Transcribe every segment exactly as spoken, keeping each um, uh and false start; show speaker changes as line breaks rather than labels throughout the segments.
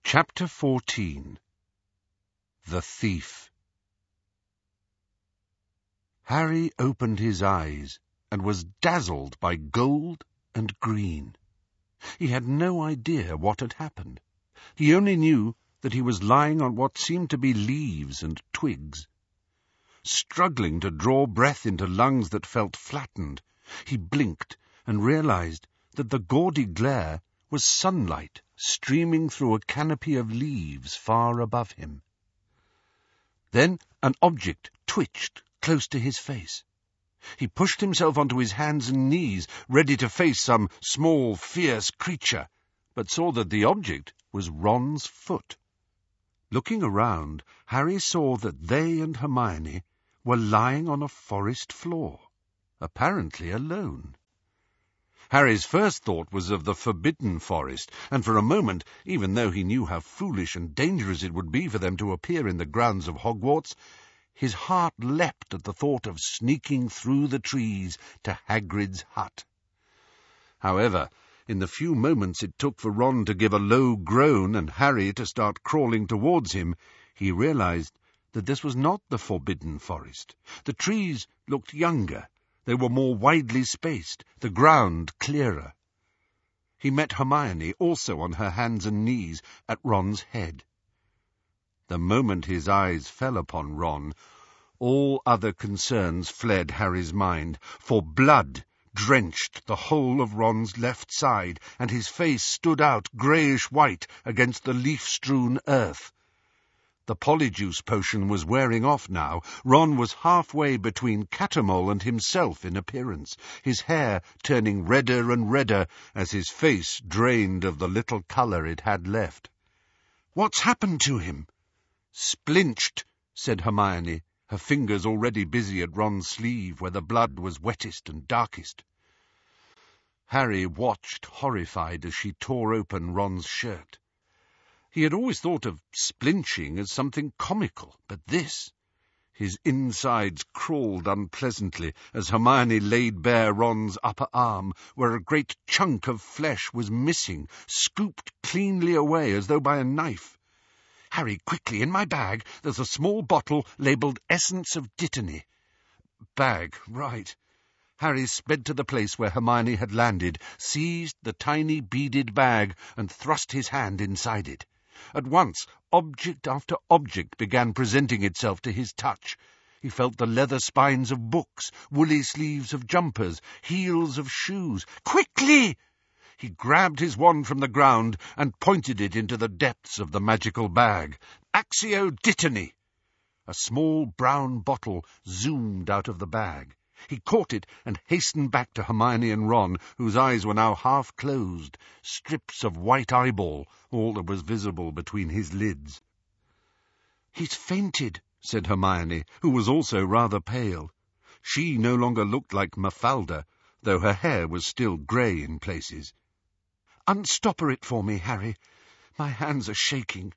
Chapter fourteen. The Thief. Harry opened his eyes and was dazzled by gold and green. He had no idea what had happened. He only knew that he was lying on what seemed to be leaves and twigs. Struggling to draw breath into lungs that felt flattened, he blinked and realized that the gaudy glare was sunlight streaming through a canopy of leaves far above him. Then an object twitched close to his face. He pushed himself onto his hands and knees, ready to face some small, fierce creature, but saw that the object was Ron's foot. Looking around, Harry saw that they and Hermione were lying on a forest floor, apparently alone. Harry's first thought was of the Forbidden Forest, and for a moment, even though he knew how foolish and dangerous it would be for them to appear in the grounds of Hogwarts, his heart leapt at the thought of sneaking through the trees to Hagrid's hut. However, in the few moments it took for Ron to give a low groan and Harry to start crawling towards him, he realized that this was not the Forbidden Forest. The trees looked younger. They were more widely spaced, the ground clearer. He met Hermione, also on her hands and knees, at Ron's head. The moment his eyes fell upon Ron, all other concerns fled Harry's mind, for blood drenched the whole of Ron's left side, and his face stood out greyish-white against the leaf-strewn earth. The Polyjuice potion was wearing off now. Ron was halfway between Catamol and himself in appearance, his hair turning redder and redder as his face drained of the little colour it had left. "What's happened to him?" "Splinched," said Hermione, her fingers already busy at Ron's sleeve where the blood was wettest and darkest. Harry watched, horrified, as she tore open Ron's shirt. He had always thought of splinching as something comical, but this— his insides crawled unpleasantly as Hermione laid bare Ron's upper arm, where a great chunk of flesh was missing, scooped cleanly away as though by a knife. "Harry, quickly, in my bag, there's a small bottle labelled Essence of Dittany." Bag, right. Harry sped to the place where Hermione had landed, seized the tiny beaded bag, and thrust his hand inside it. At once, object after object began presenting itself to his touch. He felt the leather spines of books, woolly sleeves of jumpers, heels of shoes. "Quickly!" He grabbed his wand from the ground and pointed it into the depths of the magical bag. Accio Dittany! A small brown bottle zoomed out of the bag. He caught it and hastened back to Hermione and Ron, whose eyes were now half closed, strips of white eyeball, all that was visible between his lids. "He's fainted," said Hermione, who was also rather pale. She no longer looked like Mafalda, though her hair was still grey in places. "Unstopper it for me, Harry. My hands are shaking."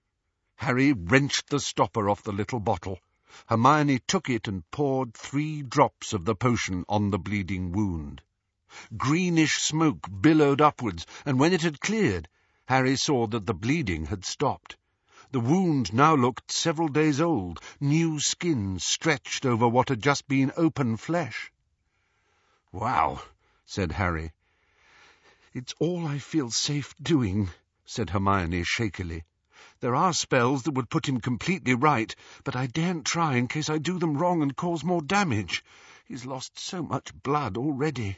Harry wrenched the stopper off the little bottle. Hermione took it and poured three drops of the potion on the bleeding wound. Greenish smoke billowed upwards, and when it had cleared, Harry saw that the bleeding had stopped. The wound now looked several days old, new skin stretched over what had just been open flesh. "Wow," said Harry. "It's all I feel safe doing," said Hermione shakily. "There are spells that would put him completely right, but I daren't try in case I do them wrong and cause more damage. He's lost so much blood already."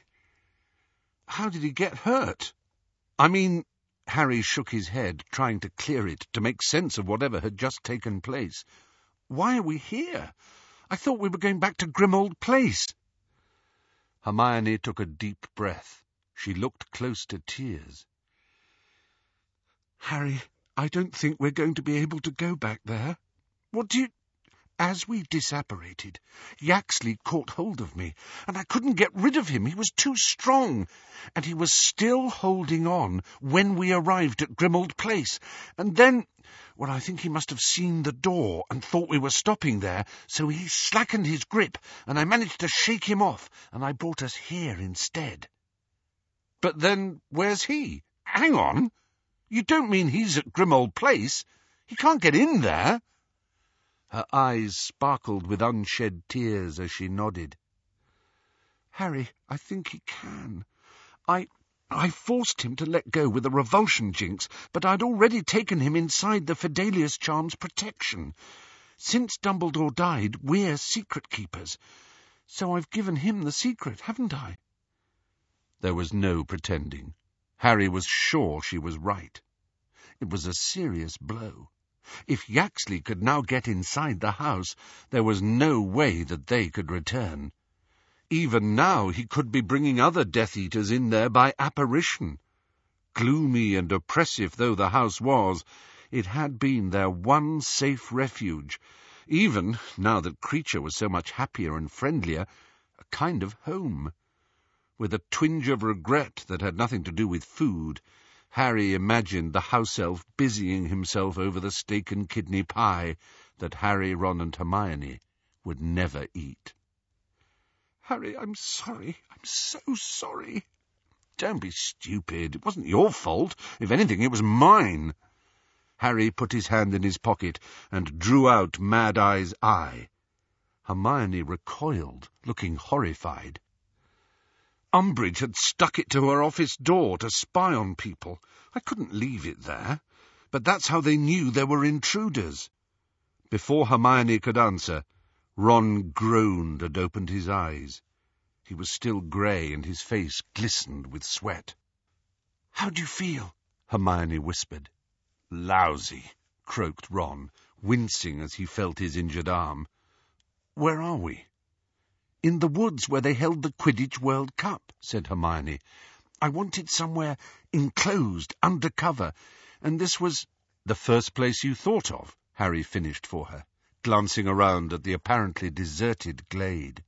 "How did he get hurt?" "I mean—" Harry shook his head, trying to clear it, to make sense of whatever had just taken place. "Why are we here? I thought we were going back to Grimmauld Place." Hermione took a deep breath. She looked close to tears. "Harry, I don't think we're going to be able to go back there." "What do you—" "As we disapparated, Yaxley caught hold of me, and I couldn't get rid of him. He was too strong, and he was still holding on when we arrived at Grimmauld Place. And then, well, I think he must have seen the door and thought we were stopping there, so he slackened his grip, and I managed to shake him off, and I brought us here instead." "But then, where's he?" "Hang on." You don't mean he's at Grimmauld Place? He can't get in there?" Her eyes sparkled with unshed tears as she nodded. "Harry, I think he can. I... I forced him to let go with a revulsion jinx, but I'd already taken him inside the Fidelius charm's protection. Since Dumbledore died, we're secret keepers, so I've given him the secret, haven't I?" There was no pretending. Harry was sure she was right. It was a serious blow. If Yaxley could now get inside the house, there was no way that they could return. Even now he could be bringing other Death Eaters in there by apparition. Gloomy and oppressive though the house was, it had been their one safe refuge, even, now that Kreacher was so much happier and friendlier, a kind of home. With a twinge of regret that had nothing to do with food, Harry imagined the house elf busying himself over the steak and kidney pie that Harry, Ron and Hermione would never eat. "Harry, I'm sorry. I'm so sorry." "Don't be stupid. It wasn't your fault. If anything, it was mine." Harry put his hand in his pocket and drew out Mad Eye's eye. Hermione recoiled, looking horrified. "Umbridge had stuck it to her office door to spy on people. I couldn't leave it there. But that's how they knew there were intruders." Before Hermione could answer, Ron groaned and opened his eyes. He was still grey and his face glistened with sweat. "How do you feel?" Hermione whispered. "Lousy," croaked Ron, wincing as he felt his injured arm. "Where are we?" "In the woods where they held the Quidditch World Cup," said Hermione. "I wanted somewhere enclosed, under cover, and this was—" "The first place you thought of," Harry finished for her, glancing around at the apparently deserted glade.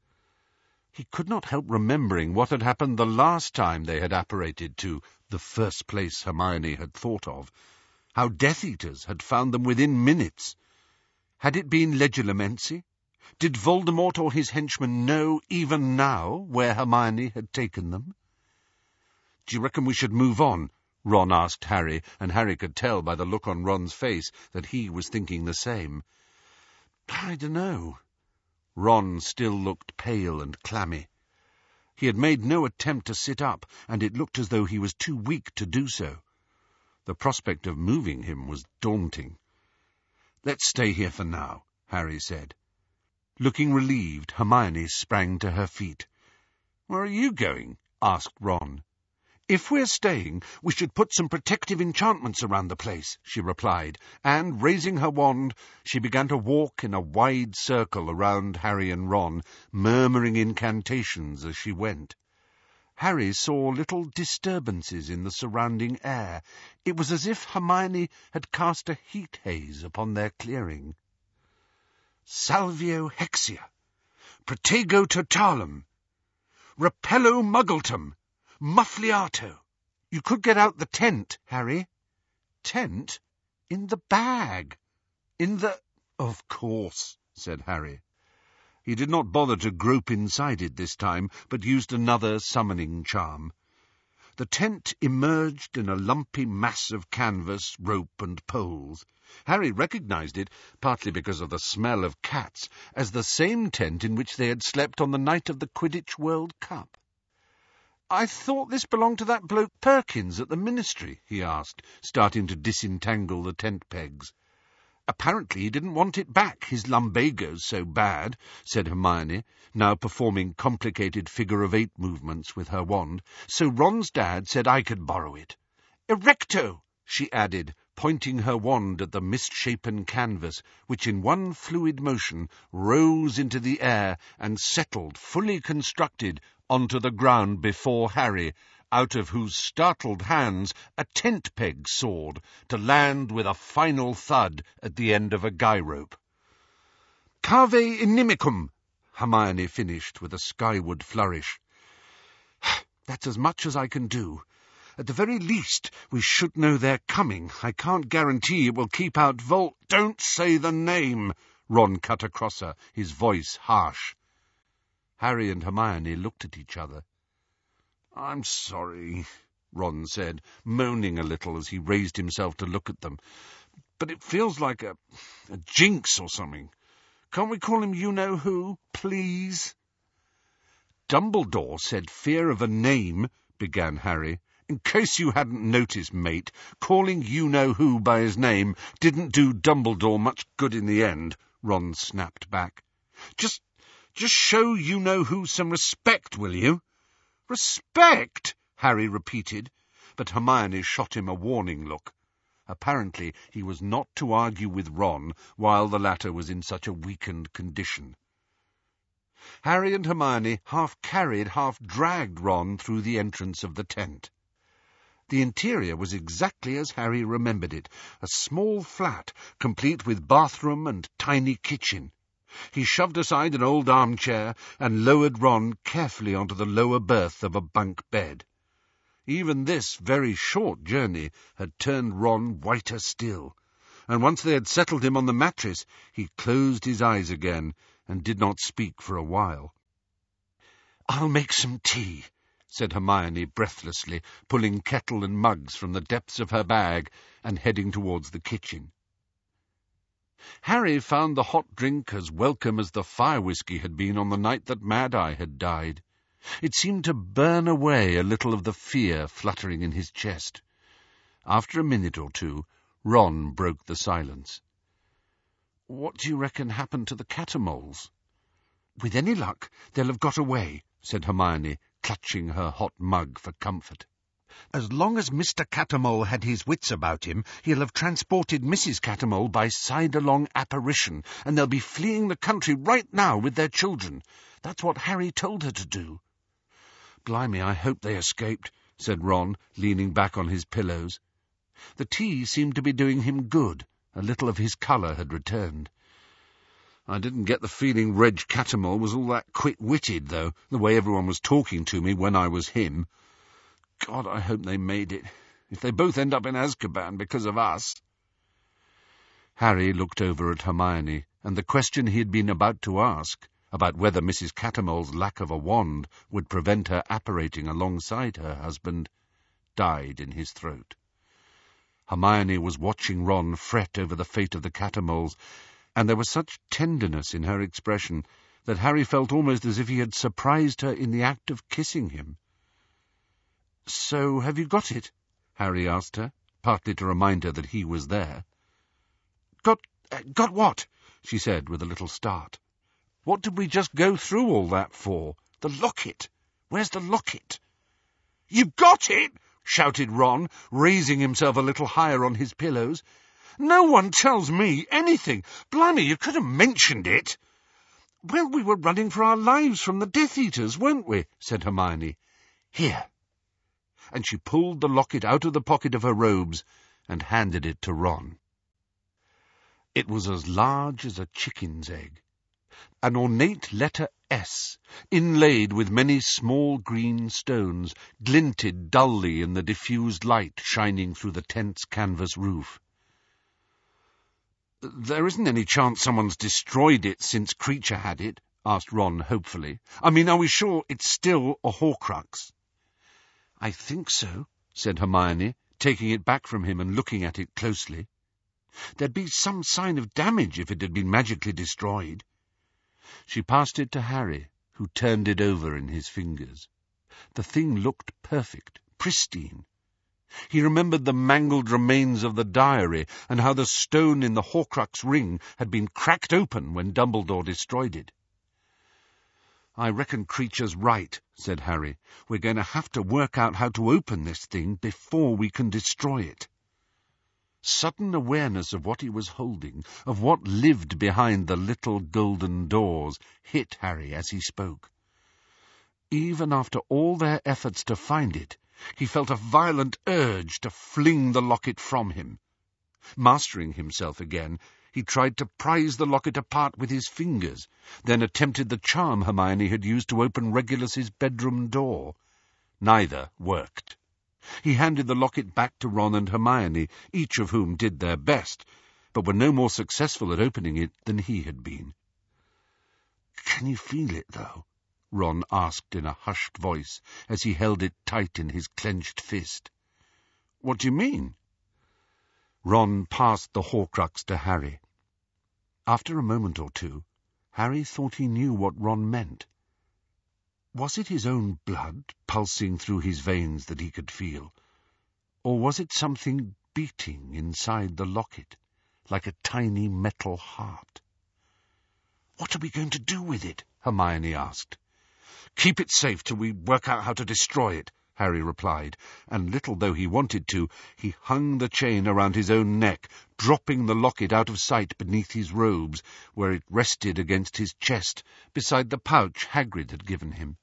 He could not help remembering what had happened the last time they had apparated to the first place Hermione had thought of, how Death Eaters had found them within minutes. Had it been Legilimency? Did Voldemort or his henchmen know, even now, where Hermione had taken them? "Do you reckon we should move on?" Ron asked Harry, and Harry could tell by the look on Ron's face that he was thinking the same. "I dunno." Ron still looked pale and clammy. He had made no attempt to sit up, and it looked as though he was too weak to do so. The prospect of moving him was daunting. "Let's stay here for now," Harry said. Looking relieved, Hermione sprang to her feet. "Where are you going?" asked Ron. "If we're staying, we should put some protective enchantments around the place," she replied, and, raising her wand, she began to walk in a wide circle around Harry and Ron, murmuring incantations as she went. Harry saw little disturbances in the surrounding air. It was as if Hermione had cast a heat haze upon their clearing. "Salvio Hexia, Protego Totalum, Repello Muggletum, Muffliato." "You could get out the tent, Harry." "Tent? In the bag. In the—" "Of course," said Harry. He did not bother to grope inside it this time, but used another summoning charm. The tent emerged in a lumpy mass of canvas, rope and poles. Harry recognized it, partly because of the smell of cats, as the same tent in which they had slept on the night of the Quidditch World Cup. "I thought this belonged to that bloke Perkins at the Ministry," he asked, starting to disentangle the tent pegs. "Apparently he didn't want it back, his lumbago's so bad," said Hermione, now performing complicated figure-of-eight movements with her wand, "so Ron's dad said I could borrow it. Erecto!" she added, pointing her wand at the misshapen canvas, which in one fluid motion rose into the air and settled, fully constructed, onto the ground before Harry, out of whose startled hands a tent peg soared, to land with a final thud at the end of a guy rope. "Cave inimicum," Hermione finished with a skyward flourish. "That's as much as I can do. At the very least, we should know they're coming. I can't guarantee it will keep out Vol—" "Don't say the name," Ron cut across her, his voice harsh. Harry and Hermione looked at each other. "I'm sorry," Ron said, moaning a little as he raised himself to look at them. "But it feels like a, a jinx or something. Can't we call him you-know-who, please?" "Dumbledore said fear of a name," began Harry. "In case you hadn't noticed, mate, calling you-know-who by his name didn't do Dumbledore much good in the end," Ron snapped back. Just, just show you-know-who some respect, will you?" "Respect?" Harry repeated, but Hermione shot him a warning look. Apparently he was not to argue with Ron while the latter was in such a weakened condition. Harry and Hermione half-carried, half-dragged Ron through the entrance of the tent. The interior was exactly as Harry remembered it, a small flat, complete with bathroom and tiny kitchen. He shoved aside an old armchair and lowered Ron carefully onto the lower berth of a bunk bed. Even this very short journey had turned Ron whiter still, and once they had settled him on the mattress, he closed his eyes again and did not speak for a while. "I'll make some tea," said Hermione breathlessly, pulling kettle and mugs from the depths of her bag and heading towards the kitchen. Harry found the hot drink as welcome as the fire-whiskey had been on the night that Mad-Eye had died. It seemed to burn away a little of the fear fluttering in his chest. After a minute or two, Ron broke the silence. "What do you reckon happened to the Cattermoles?" "With any luck, they'll have got away," said Hermione, clutching her hot mug for comfort. "As long as Mister Cattermole had his wits about him, he'll have transported Missus Cattermole by sidelong apparition, and they'll be fleeing the country right now with their children. That's what Harry told her to do." "Blimey, I hope they escaped," said Ron, leaning back on his pillows. The tea seemed to be doing him good. A little of his colour had returned. "I didn't get the feeling Reg Cattermole was all that quick-witted, though, the way everyone was talking to me when I was him. God, I hope they made it. If they both end up in Azkaban because of us." Harry looked over at Hermione, and the question he had been about to ask, about whether Missus Cattermole's lack of a wand would prevent her apparating alongside her husband, died in his throat. Hermione was watching Ron fret over the fate of the Cattermoles, and there was such tenderness in her expression that Harry felt almost as if he had surprised her in the act of kissing him. "So have you got it?" Harry asked her, partly to remind her that he was there. Got, uh, got what?" she said with a little start. "What did we just go through all that for? The locket. Where's the locket?" "You've got it!" shouted Ron, raising himself a little higher on his pillows. "No one tells me anything. Blimey, you could have mentioned it." "Well, we were running for our lives from the Death Eaters, weren't we?" said Hermione. "Here." And she pulled the locket out of the pocket of her robes and handed it to Ron. It was as large as a chicken's egg. An ornate letter S, inlaid with many small green stones, glinted dully in the diffused light shining through the tent's canvas roof. "There isn't any chance someone's destroyed it since Kreacher had it?" asked Ron hopefully. "I mean, are we sure it's still a Horcrux?" "I think so," said Hermione, taking it back from him and looking at it closely. "There'd be some sign of damage if it had been magically destroyed." She passed it to Harry, who turned it over in his fingers. The thing looked perfect, pristine. He remembered the mangled remains of the diary and how the stone in the Horcrux ring had been cracked open when Dumbledore destroyed it. "I reckon Kreacher's right," said Harry. "We're going to have to work out how to open this thing before we can destroy it." Sudden awareness of what he was holding, of what lived behind the little golden doors, hit Harry as he spoke. Even after all their efforts to find it, he felt a violent urge to fling the locket from him. Mastering himself again, he tried to prise the locket apart with his fingers, then attempted the charm Hermione had used to open Regulus's bedroom door. Neither worked. He handed the locket back to Ron and Hermione, each of whom did their best, but were no more successful at opening it than he had been. "Can you feel it, though?" Ron asked in a hushed voice as he held it tight in his clenched fist. "What do you mean?" Ron passed the Horcrux to Harry. After a moment or two, Harry thought he knew what Ron meant. Was it his own blood pulsing through his veins that he could feel? Or was it something beating inside the locket, like a tiny metal heart? "What are we going to do with it?" Hermione asked. "Keep it safe till we work out how to destroy it," Harry replied, and little though he wanted to, he hung the chain around his own neck, dropping the locket out of sight beneath his robes, where it rested against his chest, beside the pouch Hagrid had given him.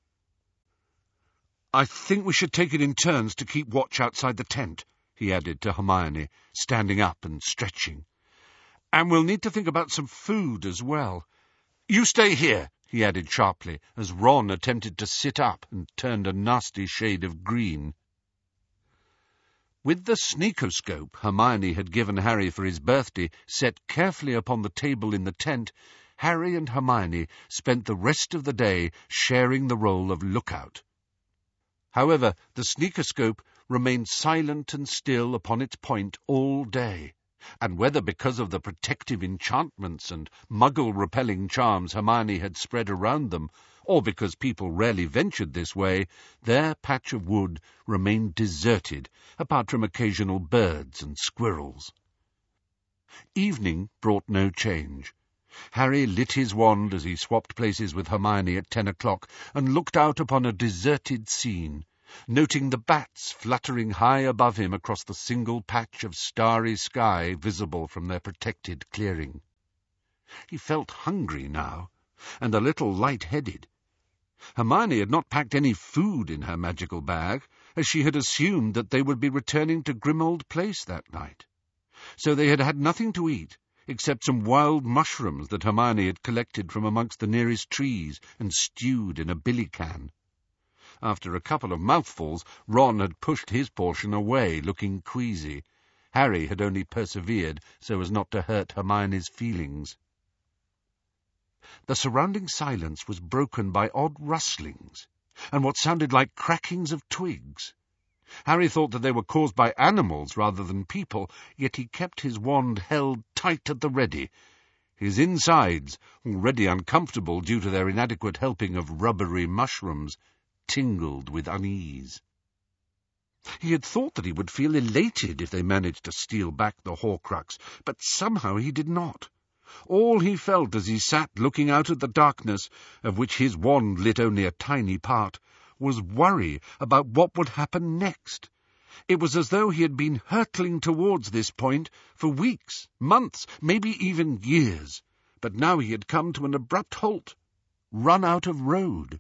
"I think we should take it in turns to keep watch outside the tent," he added to Hermione, standing up and stretching. "And we'll need to think about some food as well. You stay here," he added sharply, as Ron attempted to sit up and turned a nasty shade of green. With the sneakoscope Hermione had given Harry for his birthday set carefully upon the table in the tent, Harry and Hermione spent the rest of the day sharing the role of lookout. However, the sneakoscope remained silent and still upon its point all day, and whether because of the protective enchantments and muggle-repelling charms Hermione had spread around them, or because people rarely ventured this way, their patch of wood remained deserted, apart from occasional birds and squirrels. Evening brought no change. Harry lit his wand as he swapped places with Hermione at ten o'clock and looked out upon a deserted scene, noting the bats fluttering high above him across the single patch of starry sky visible from their protected clearing. He felt hungry now, and a little light-headed. Hermione had not packed any food in her magical bag, as she had assumed that they would be returning to Grimmauld Place that night. So they had had nothing to eat, except some wild mushrooms that Hermione had collected from amongst the nearest trees and stewed in a billy can. After a couple of mouthfuls, Ron had pushed his portion away, looking queasy. Harry had only persevered so as not to hurt Hermione's feelings. The surrounding silence was broken by odd rustlings, and what sounded like crackings of twigs. Harry thought that they were caused by animals rather than people, yet he kept his wand held tight at the ready. His insides, already uncomfortable due to their inadequate helping of rubbery mushrooms, tingled with unease. He had thought that he would feel elated if they managed to steal back the Horcrux, but somehow he did not. All he felt as he sat looking out at the darkness, of which his wand lit only a tiny part, was worry about what would happen next. It was as though he had been hurtling towards this point for weeks, months, maybe even years, but now he had come to an abrupt halt, run out of road.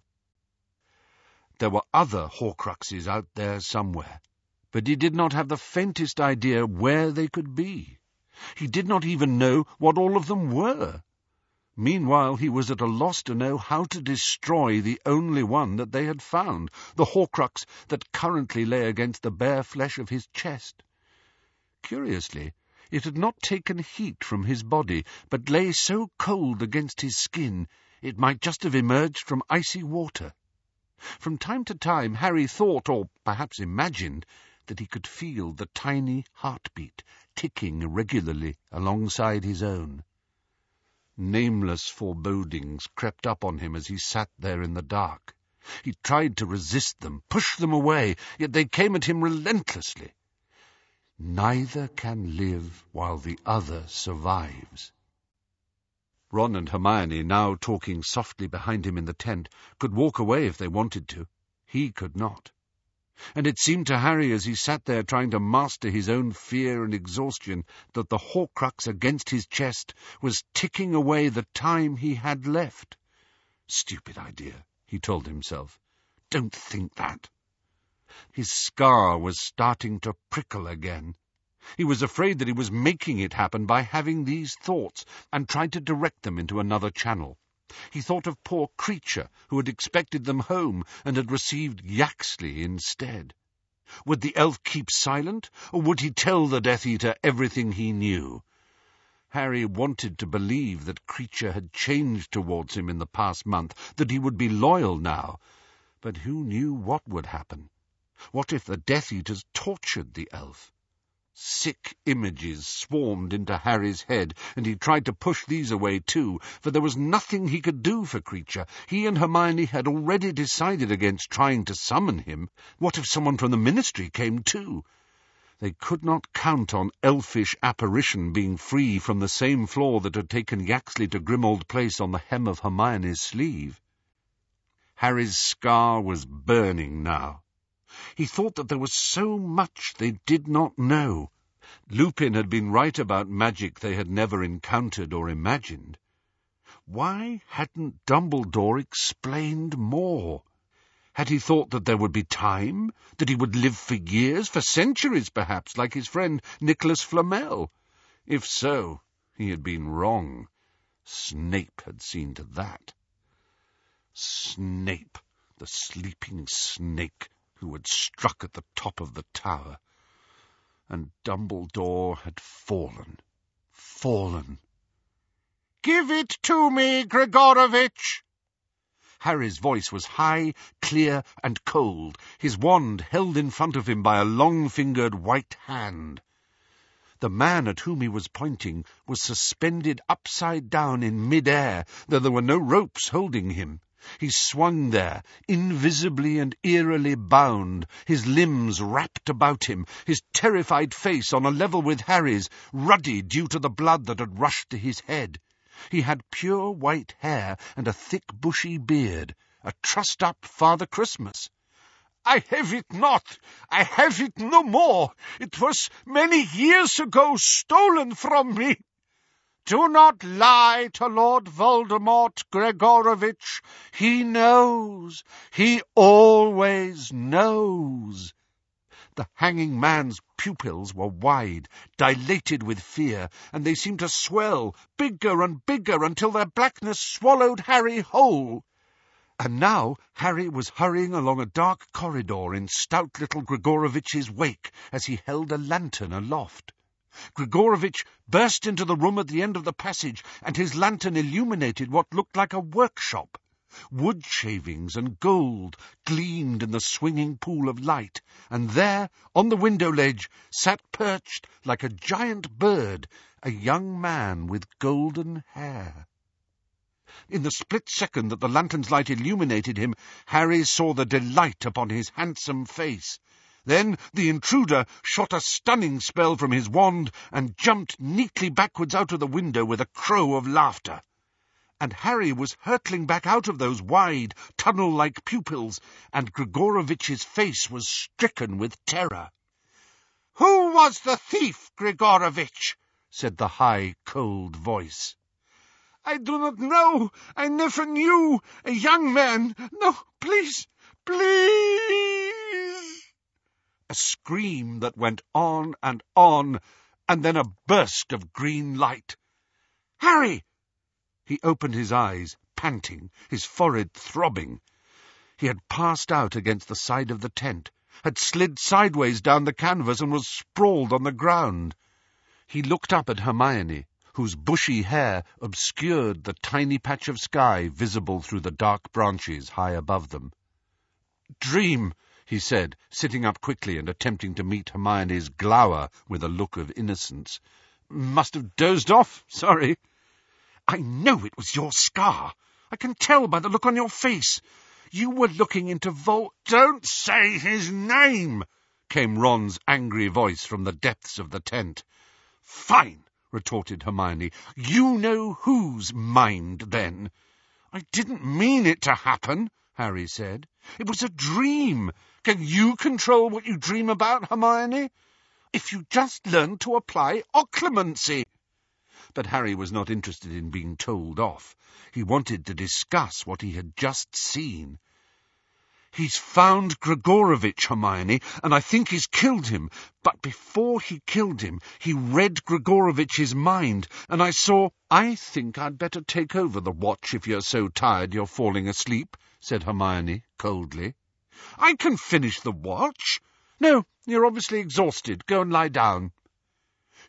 There were other Horcruxes out there somewhere, but he did not have the faintest idea where they could be. He did not even know what all of them were. Meanwhile, he was at a loss to know how to destroy the only one that they had found, the Horcrux that currently lay against the bare flesh of his chest. Curiously, it had not taken heat from his body, but lay so cold against his skin it might just have emerged from icy water. From time to time Harry thought, or perhaps imagined, that he could feel the tiny heartbeat ticking irregularly alongside his own. Nameless forebodings crept up on him as he sat there in the dark. He tried to resist them, push them away, yet they came at him relentlessly. Neither can live while the other survives. Ron and Hermione, now talking softly behind him in the tent, could walk away if they wanted to. He could not. And it seemed to Harry, as he sat there trying to master his own fear and exhaustion, that the Horcrux against his chest was ticking away the time he had left. Stupid idea, he told himself. Don't think that. His scar was starting to prickle again. He was afraid that he was making it happen by having these thoughts, and tried to direct them into another channel. He thought of poor Kreacher, who had expected them home and had received Yaxley instead. Would the elf keep silent, or would he tell the Death Eater everything he knew? Harry wanted to believe that Kreacher had changed towards him in the past month, that he would be loyal now. But who knew what would happen? What if the Death Eaters tortured the elf? Sick images swarmed into Harry's head, and he tried to push these away too, for there was nothing he could do for Kreacher. He and Hermione had already decided against trying to summon him. What if someone from the Ministry came too? They could not count on elfish apparition being free from the same flaw that had taken Yaxley to Grimmauld Place on the hem of Hermione's sleeve. Harry's scar was burning now. He thought that there was so much they did not know. Lupin had been right about magic they had never encountered or imagined. Why hadn't Dumbledore explained more? Had he thought that there would be time, that he would live for years, for centuries perhaps, like his friend Nicholas Flamel? If so, he had been wrong. Snape had seen to that. Snape, the sleeping snake, who had struck at the top of the tower. And Dumbledore had fallen, fallen. "Give it to me, Gregorovitch!" Harry's voice was high, clear, and cold, his wand held in front of him by a long-fingered white hand. The man at whom he was pointing was suspended upside down in mid-air, though there were no ropes holding him. He swung there, invisibly and eerily bound, his limbs wrapped about him, his terrified face on a level with Harry's, ruddy due to the blood that had rushed to his head. He had pure white hair and a thick bushy beard, a trussed-up Father Christmas. "I have it not! I have it no more! It was many years ago stolen from me!" "Do not lie to Lord Voldemort, Gregorovitch. He knows. He always knows." The hanging man's pupils were wide, dilated with fear, and they seemed to swell, bigger and bigger, until their blackness swallowed Harry whole. And now Harry was hurrying along a dark corridor in stout little Gregorovitch's wake as he held a lantern aloft. Gregorovitch burst into the room at the end of the passage, and his lantern illuminated what looked like a workshop. Wood shavings and gold gleamed in the swinging pool of light, and there, on the window ledge, sat perched, like a giant bird, a young man with golden hair. In the split second that the lantern's light illuminated him, Harry saw the delight upon his handsome face. Then the intruder shot a stunning spell from his wand and jumped neatly backwards out of the window with a crow of laughter. And Harry was hurtling back out of those wide, tunnel-like pupils, and Gregorovitch's face was stricken with terror. "Who was the thief, Gregorovitch?" said the high, cold voice. "I do not know. I never knew. A young man. No, please, please." A scream that went on and on, and then a burst of green light. "Harry!" He opened his eyes, panting, his forehead throbbing. He had passed out against the side of the tent, had slid sideways down the canvas and was sprawled on the ground. He looked up at Hermione, whose bushy hair obscured the tiny patch of sky visible through the dark branches high above them. "Dream," he said, sitting up quickly and attempting to meet Hermione's glower with a look of innocence. "Must have dozed off. Sorry." "I know it was your scar. I can tell by the look on your face. You were looking into Vol—" "Don't say his name!" came Ron's angry voice from the depths of the tent. "Fine!" retorted Hermione. "You know whose mind, then." "I didn't mean it to happen," Harry said. "It was a dream. Can you control what you dream about, Hermione? If you just learned to apply occlumency." But Harry was not interested in being told off. He wanted to discuss what he had just seen. "He's found Gregorovitch, Hermione, and I think he's killed him. But before he killed him, he read Gregorovitch's mind, and I saw—" "I think I'd better take over the watch if you're so tired you're falling asleep," said Hermione coldly. "I can finish the watch." "No, you're obviously exhausted. Go and lie down."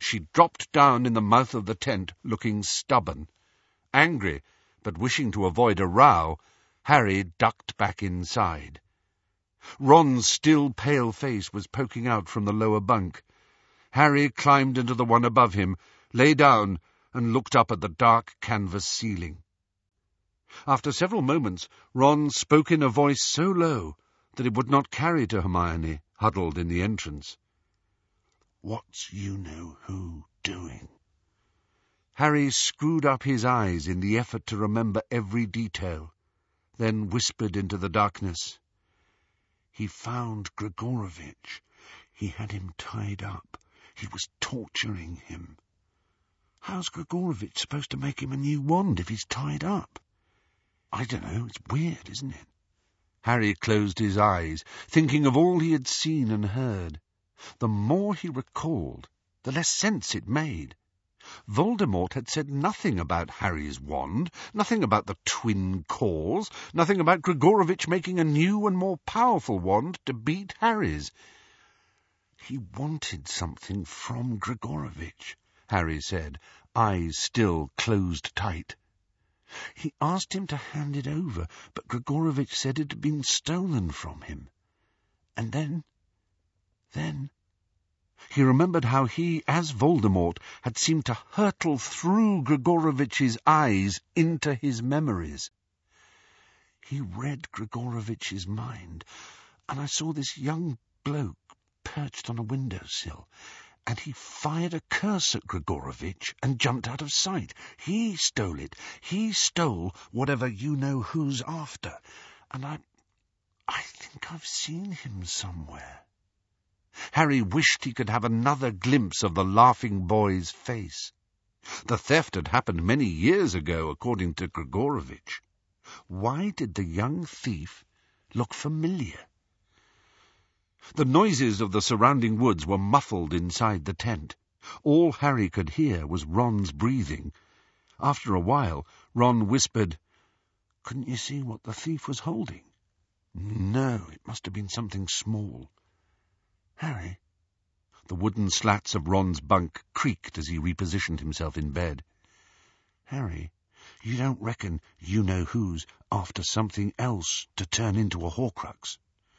she dropped down in the mouth of the tent, looking stubborn. Angry, but wishing to avoid a row, Harry ducked back inside. Ron's still pale face was poking out from the lower bunk. Harry climbed into the one above him, lay down, and looked up at the dark canvas ceiling. After several moments, Ron spoke in a voice so low that it would not carry to Hermione, huddled in the entrance. "What's you-know-who doing?" Harry screwed up his eyes in the effort to remember every detail, then whispered into the darkness. "He found Grigorovitch. He had him tied up. He was torturing him." "How's Grigorovitch supposed to make him a new wand if he's tied up?" "I don't know. It's weird, isn't it?" Harry closed his eyes, thinking of all he had seen and heard. The more he recalled, the less sense it made. Voldemort had said nothing about Harry's wand, nothing about the twin cores, nothing about Grigorovitch making a new and more powerful wand to beat Harry's. "He wanted something from Grigorovitch," Harry said, eyes still closed tight. "He asked him to hand it over, but Grigorovitch said it had been stolen from him. And then... then... He remembered how he, as Voldemort, had seemed to hurtle through Grigorovitch's eyes into his memories. He read Grigorovitch's mind, and I saw this young bloke perched on a windowsill, and he fired a curse at Grigorovitch and jumped out of sight. He stole it. He stole whatever you-know-who's after. And I... I think I've seen him somewhere." Harry wished he could have another glimpse of the laughing boy's face. The theft had happened many years ago, according to Grigorovitch. Why did the young thief look familiar? The noises of the surrounding woods were muffled inside the tent. All Harry could hear was Ron's breathing. After a while, Ron whispered, "Couldn't you see what the thief was holding?" "No, it must have been something small." "Harry?" The wooden slats of Ron's bunk creaked as he repositioned himself in bed. "Harry, you don't reckon you-know-who's after something else to turn into a Horcrux?"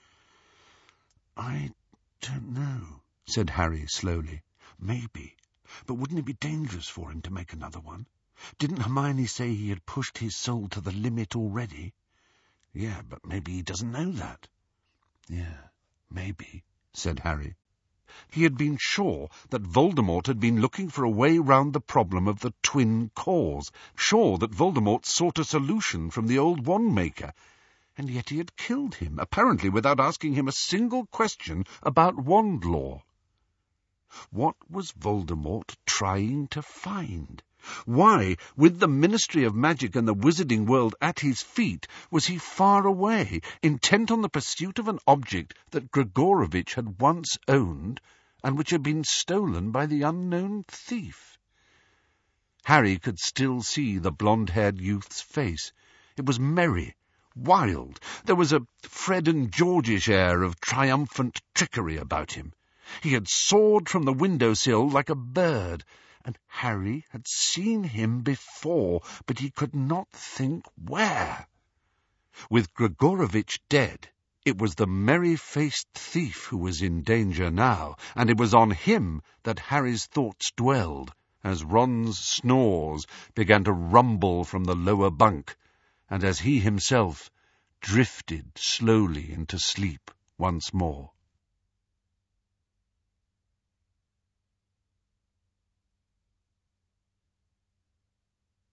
"I don't know," said Harry slowly. "Maybe. But wouldn't it be dangerous for him to make another one? Didn't Hermione say he had pushed his soul to the limit already?" "Yeah, but maybe he doesn't know that." "Yeah, maybe," said Harry. He had been sure that Voldemort had been looking for a way round the problem of the twin cores, sure that Voldemort sought a solution from the old wand-maker, and yet he had killed him, apparently without asking him a single question about wand lore. What was Voldemort trying to find? Why, with the Ministry of Magic and the Wizarding World at his feet, was he far away, intent on the pursuit of an object that Grigorovitch had once owned, and which had been stolen by the unknown thief? Harry could still see the blonde-haired youth's face. It was merry, wild. There was a Fred and George-ish air of triumphant trickery about him. He had soared from the windowsill like a bird, and Harry had seen him before, but he could not think where. With Grigorovitch dead, it was the merry-faced thief who was in danger now, and it was on him that Harry's thoughts dwelled, as Ron's snores began to rumble from the lower bunk, and as he himself drifted slowly into sleep once more.